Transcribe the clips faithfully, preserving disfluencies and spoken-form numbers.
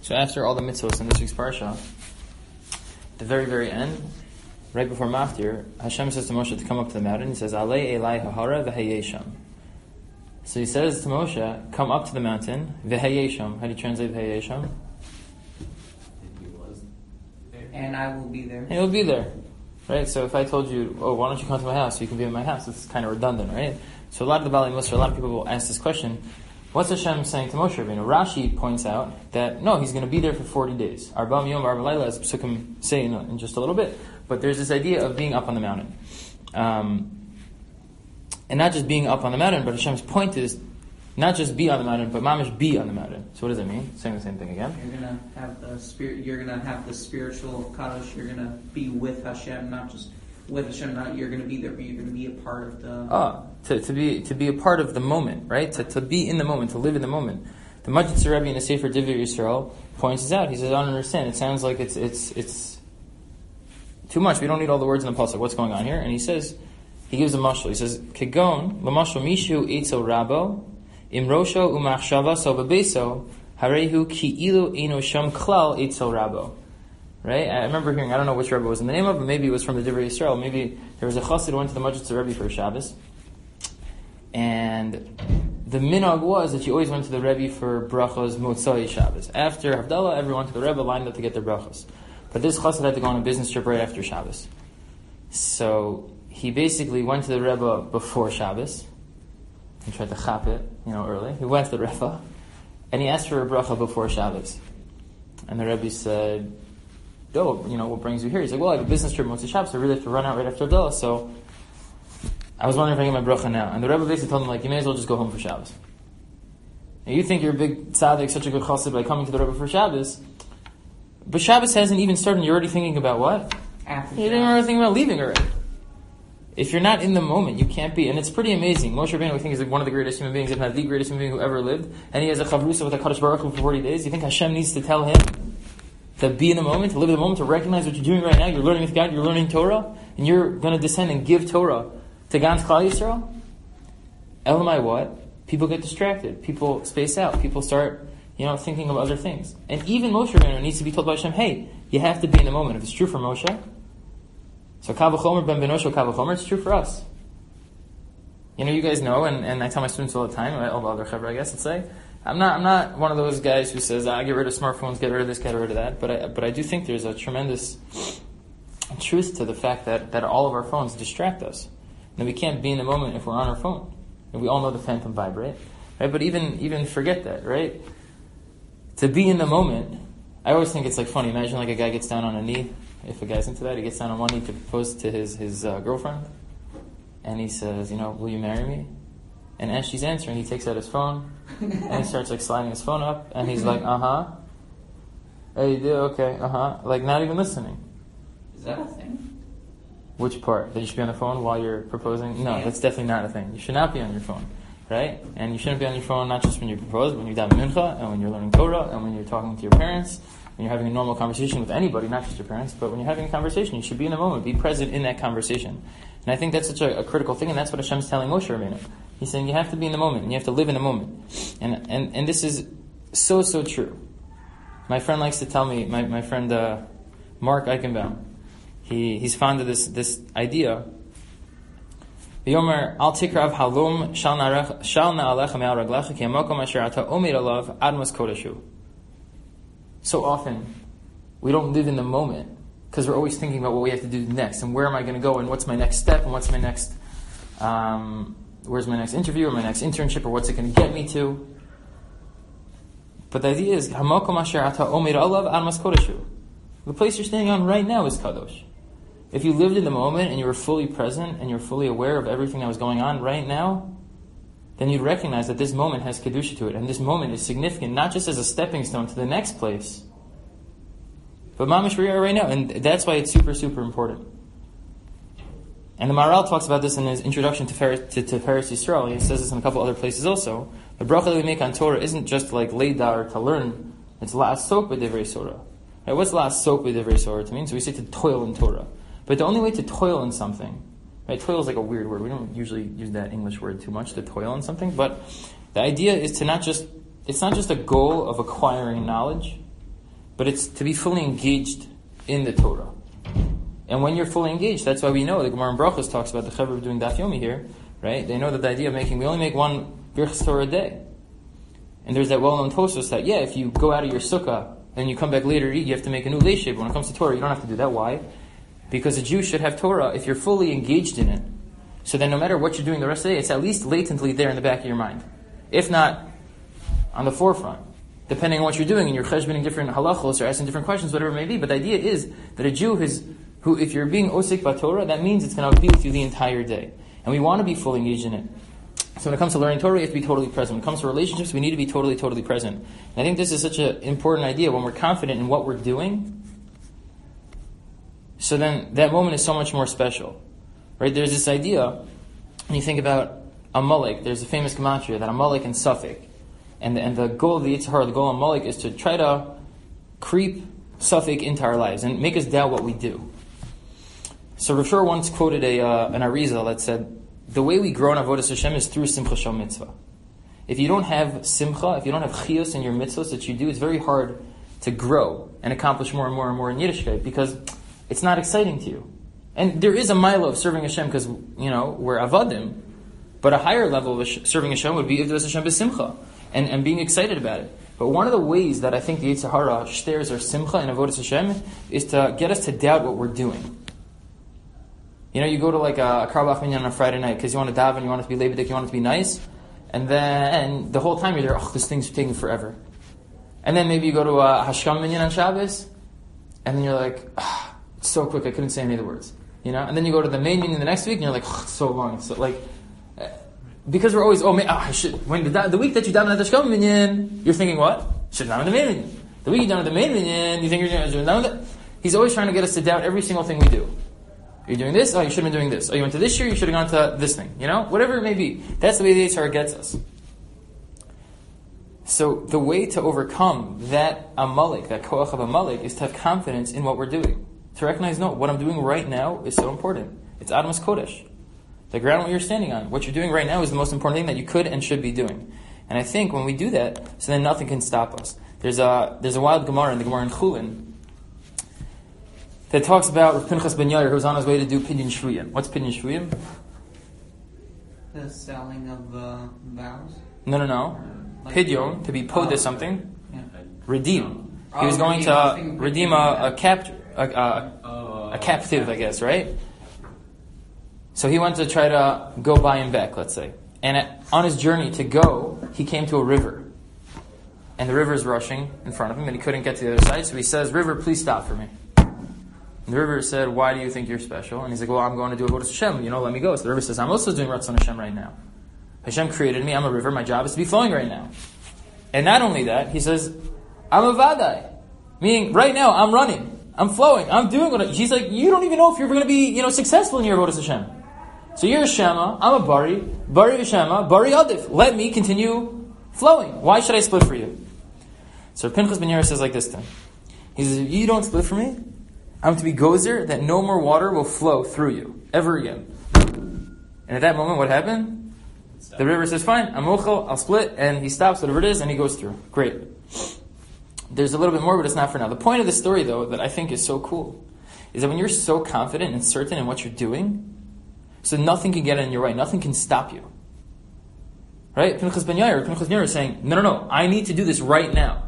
So after all the mitzvahs in this week's parsha, the very, very end, right before Maftir, Hashem says to Moshe to come up to the mountain. He says, Alei Elai Hahara v'hayesham. So he says to Moshe, come up to the mountain, v'hayesham. How do you translate v'hayesham? And I will be there. And he'll be there. Right? So if I told you, oh, why don't you come to my house so you can be in my house? It's kind of redundant, right? So a lot of the Baalei Musar, a lot of people will ask this question, what's Hashem saying to Moshe Rabbeinu? Rashi points out that, no, he's going to be there for forty days. Arba'am Yom, Arba Laila, as Psukim say in, in just a little bit. But there's this idea of being up on the mountain. Um, and not just being up on the mountain, but Hashem's point is not just be on the mountain, but mamish be on the mountain. So what does that mean? Saying the same thing again. You're gonna have the spirit. You're gonna have the spiritual kadosh. You're gonna be with Hashem, not just with Hashem. Not you're gonna be there, but you're gonna be a part of the. Ah, to, to be to be a part of the moment, right? To to be in the moment, to live in the moment. The Majid Rebbe in the Sefer Divrei Yisrael points this out. He says, I don't understand. It sounds like it's it's it's too much. We don't need all the words in the pasuk. What's going on here? And he says, he gives a mashal. He says, Kegon l'mashal mishu eitzel rabo. Imrosho umachshava so bebeso harehu ki ilu eno sham klal etzel rabo. Right? I remember hearing, I don't know which Rebbe was in the name of, but maybe it was from the Divrei Yisrael. Maybe there was a chassid who went to the Majid Rebbe for Shabbos, and the minhag was that you always went to the Rebbe for brachos motzai Shabbos. After Havdalah, everyone to the Rebbe lined up to get their brachos. But this chassid had to go on a business trip right after Shabbos. So he basically went to the Rebbe before Shabbos. He tried to chap it, you know, early. He went to the Rebbe, and he asked for a bracha before Shabbos. And the Rebbe said, oh, you know, what brings you here? He's like, well, I have a business trip Motzei Shabbos, so I really have to run out right after Havdalah, so I was wondering if I can get my bracha now. And the Rebbe basically told him, like, you may as well just go home for Shabbos. And you think you're a big tzaddik, such a good chassid by coming to the Rebbe for Shabbos, but Shabbos hasn't even started, and you're already thinking about what? After You're already thinking about leaving already. If you're not in the moment, you can't be. And it's pretty amazing. Moshe Rabbeinu, I think, is like one of the greatest human beings, if not the greatest human being who ever lived. And he has a chavrusa with a Kadosh Baruch Hu for forty days. You think Hashem needs to tell him to be in the moment, to live in the moment, to recognize what you're doing right now? You're learning with God, you're learning Torah, and you're going to descend and give Torah to Gans Klal Yisrael? Elamai what? People get distracted. People space out. People start, you know, thinking of other things. And even Moshe Rabbeinu needs to be told by Hashem, hey, you have to be in the moment. If it's true for Moshe, so Kal V'chomer ben Benosho Kal V'chomer, it's true for us. You know, you guys know, and, and I tell my students all the time, all the other chevra, I guess, let's say, I'm not I'm not one of those guys who says, I ah, get rid of smartphones, get rid of this, get rid of that, but I but I do think there's a tremendous truth to the fact that, that all of our phones distract us. And we can't be in the moment if we're on our phone. And we all know the phantom vibrate, right? But even even forget that, right? To be in the moment, I always think it's like funny. Imagine like a guy gets down on a knee. If a guy's into that, he gets down on one knee to propose to his his uh, girlfriend, and he says, you know, will you marry me? And as she's answering, he takes out his phone, and he starts like sliding his phone up, and he's like, uh huh, hey, you do okay, uh huh, like not even listening. Is that a thing? Which part? That you should be on the phone while you're proposing? No, that's definitely not a thing. You should not be on your phone, right? And you shouldn't be on your phone not just when you propose, but when you're down mincha, and when you're learning Torah, and when you're talking to your parents. When you're having a normal conversation with anybody, not just your parents, but when you're having a conversation, you should be in the moment, be present in that conversation. And I think that's such a, a critical thing, and that's what Hashem's telling Moshe Rabbeinu. He's saying you have to be in the moment, and you have to live in the moment. And and, and this is so, so true. My friend likes to tell me, my, my friend uh, Mark Eichenbaum, he, he's fond of this this idea. V'yomer al tikrav halom shal na'alecha me'al raglecha ki hamokom asher ata omer alav admas kodeshu. So often, we don't live in the moment because we're always thinking about what we have to do next and where am I going to go and what's my next step and what's my next, um, where's my next interview or my next internship or what's it going to get me to. But the idea is, Hamakom asher ata omer alav admas kodeshu. The place you're standing on right now is kadosh. If you lived in the moment and you were fully present and you're fully aware of everything that was going on right now, then you'd recognize that this moment has kedusha to it, and this moment is significant, not just as a stepping stone to the next place, but mamish where you are right now, and that's why it's super, super important. And the Maharal talks about this in his introduction to Tiferes to, to Yisrael. He says this in a couple other places also. The bracha that we make on Torah isn't just like leidar to learn; it's la'asok b'divrei Torah. Right? What's la'asok b'divrei Torah to mean? So we say to toil in Torah, but the only way to toil in something. Right, toil is like a weird word. We don't usually use that English word too much, to toil on something. But the idea is to not just, it's not just a goal of acquiring knowledge, but it's to be fully engaged in the Torah. And when you're fully engaged, that's why we know, the Gemara in Brachos talks about the Chaver doing Daf Yomi here, right? They know that the idea of making, we only make one Birchas Torah a day. And there's that well-known Tosfos that, yeah, if you go out of your sukkah and you come back later to eat, you have to make a new leishib. When it comes to Torah, you don't have to do that. Why? Because a Jew should have Torah if you're fully engaged in it. So then no matter what you're doing the rest of the day, it's at least latently there in the back of your mind. If not, on the forefront. Depending on what you're doing, and you're cheshboning different halachos or asking different questions, whatever it may be. But the idea is that a Jew is, who, if you're being osik b'Torah, that means it's going to be with you the entire day. And we want to be fully engaged in it. So when it comes to learning Torah, we have to be totally present. When it comes to relationships, we need to be totally, totally present. And I think this is such an important idea when we're confident in what we're doing. So then that moment is so much more special. Right? There's this idea, when you think about Amalek, there's a famous gematria that Amalek and Suffolk, and, and the goal of the Yetzer Hara, the goal of Amalek is to try to creep Suffolk into our lives and make us doubt what we do. So Rav Shur once quoted a uh, an Arizal that said, the way we grow in Avodas Hashem is through Simcha Shel Mitzvah. If you don't have Simcha, if you don't have Chiyus in your mitzvahs that you do, it's very hard to grow and accomplish more and more and more in Yiddishkeit because it's not exciting to you. And there is a mile of serving Hashem because, you know, we're Avadim, but a higher level of serving Hashem would be Avodas Hashem b'Simcha and, and being excited about it. But one of the ways that I think the Yetzer Hara stares our Simcha and Avodas Hashem is to get us to doubt what we're doing. You know, you go to like a, a Karbach Minyan on a Friday night because you want to daven, you want it to be leibedik, you want it to be nice, and then the whole time you're there, oh, this thing's taking forever. And then maybe you go to a Hashkam Minyan on Shabbos, and then you're like, ah, it's so quick, I couldn't say any of the words. You know, and then you go to the main Minyan the next week, and you're like, oh, it's so long. It's so, like, uh, because we're always, oh, man, oh, I should. When the, the week that you daven at the Hashkam Minyan, you're thinking what? Should daven at the main Minyan. The week you daven at the main Minyan, you think you're going to daven at the. He's always trying to get us to doubt every single thing we do. You're doing this? Oh, you should have been doing this. Oh, you went to this year? You should have gone to this thing. You know? Whatever it may be. That's the way the Yetzer Hara gets us. So the way to overcome that Amalek, that Koach of Amalek, is to have confidence in what we're doing. To recognize, no, what I'm doing right now is so important. It's Adamas Kodesh. The ground what you're standing on. What you're doing right now is the most important thing that you could and should be doing. And I think when we do that, so then nothing can stop us. There's a, there's a wild Gemara in the Gemara in Chulin that talks about Rav Pinchas ben Yair, who was on his way to do Pidyon Shvuyim. What's Pidyon Shvuyim? The selling of uh, vows? No, no, no. Like Pidyon, to be pod oh, something. Yeah. Redeem. Oh, he was going redeem, to redeem a, a, capture, a, a, oh, a captive, I guess, right? So he went to try to go buy him back, let's say. And at, on his journey to go, he came to a river. And the river is rushing in front of him, and he couldn't get to the other side. So he says, "River, please stop for me." And the river said, "Why do you think you're special?" And he's like, "Well, I'm going to do Avodas Hashem. You know, let me go." So the river says, "I'm also doing Ratzon Hashem right now. Hashem created me. I'm a river. My job is to be flowing right now." And not only that, he says, "I'm a Vadai." Meaning, right now, I'm running. I'm flowing. I'm doing what I... He's like, you don't even know if you're going to be, you know, successful in your Avodas Hashem. So you're a Shema. I'm a Bari. Bari V'Shema. Bari Adif. Let me continue flowing. Why should I split for you? So Pinchas ben Yair says like this to him. He says, if you don't split for me, I'm to be gozer that no more water will flow through you ever again. And at that moment, what happened? Stop. The river says, fine, I'm mochel, I'll split, and he stops, whatever it is, and he goes through. Great. There's a little bit more, but it's not for now. The point of the story, though, that I think is so cool, is that when you're so confident and certain in what you're doing, so nothing can get in your way, nothing can stop you. Right? Pinchas ben Yair, Pinchas ben Yair is saying, no, no, no, I need to do this right now.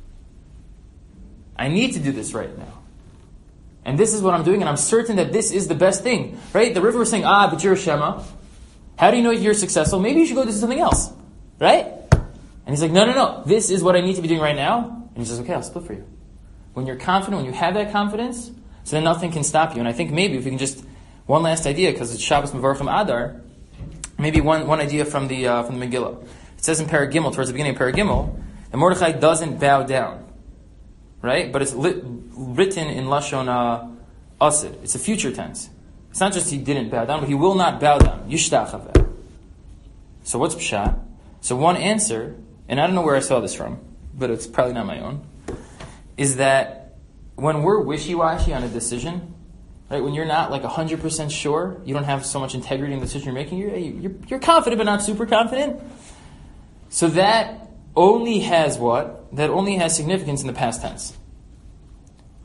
I need to do this right now. And this is what I'm doing, and I'm certain that this is the best thing. Right? The river was saying, ah, but you're a Shema. How do you know you're successful? Maybe you should go do something else. Right? And he's like, no, no, no. This is what I need to be doing right now. And he says, okay, I'll split for you. When you're confident, when you have that confidence, so then nothing can stop you. And I think maybe if we can just, one last idea, because it's Shabbos Mevarchim Adar, maybe one, one idea from the uh, from the Megillah. It says in Parag Gimel, towards the beginning of Parag Gimel, that Mordechai doesn't bow down. Right? But it's lit, written in Lashon uh, Asid. It's a future tense. It's not just he didn't bow down, but he will not bow down. Yishtach haveh. So what's Pshat? So one answer, and I don't know where I saw this from, but it's probably not my own, is that when we're wishy-washy on a decision, right, when you're not like one hundred percent sure, you don't have so much integrity in the decision you're making, you're, you're, you're confident but not super confident, so that only has what? That only has significance in the past tense.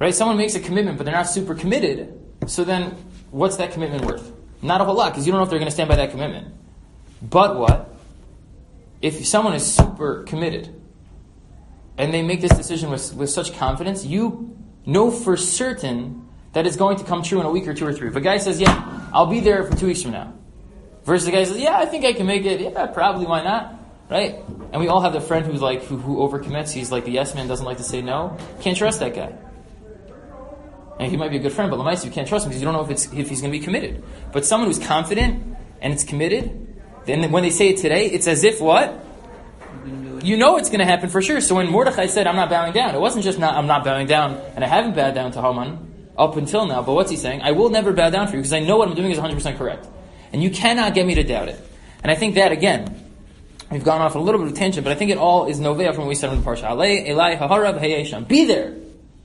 Right? Someone makes a commitment, but they're not super committed. So then, what's that commitment worth? Not a whole lot, because you don't know if they're going to stand by that commitment. But what? If someone is super committed, and they make this decision with, with such confidence, you know for certain that it's going to come true in a week or two or three. If a guy says, yeah, I'll be there for two weeks from now, versus the guy says, yeah, I think I can make it, yeah, probably, why not? Right? And we all have the friend who's like, who, who overcommits, he's like the yes man, doesn't like to say no. Can't trust that guy. And he might be a good friend, but Lamaisi, you can't trust him because you don't know if it's if he's going to be committed. But someone who's confident and it's committed, then when they say it today, it's as if what? You know it's going to happen for sure. So when Mordechai said, I'm not bowing down, it wasn't just not, I'm not bowing down, and I haven't bowed down to Haman up until now, but what's he saying? I will never bow down for you because I know what I'm doing is one hundred percent correct. And you cannot get me to doubt it. And I think that, again, we've gone off on a little bit of tangent, but I think it all is novea from what we said in the Parsha. Alei, Elai, Haharav, Hayesham. Be there.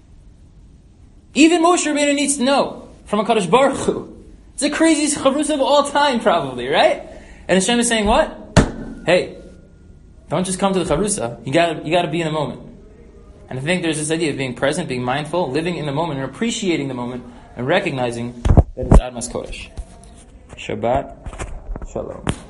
Even Moshe Rabbeinu needs to know from HaKadosh Baruch Hu. It's the craziest chavrusa of all time, probably, right? And Hashem is saying what? Hey, don't just come to the chavrusa. You got you got to be in the moment. And I think there's this idea of being present, being mindful, living in the moment, and appreciating the moment, and recognizing that it's Admas Kodesh. Shabbat Shalom.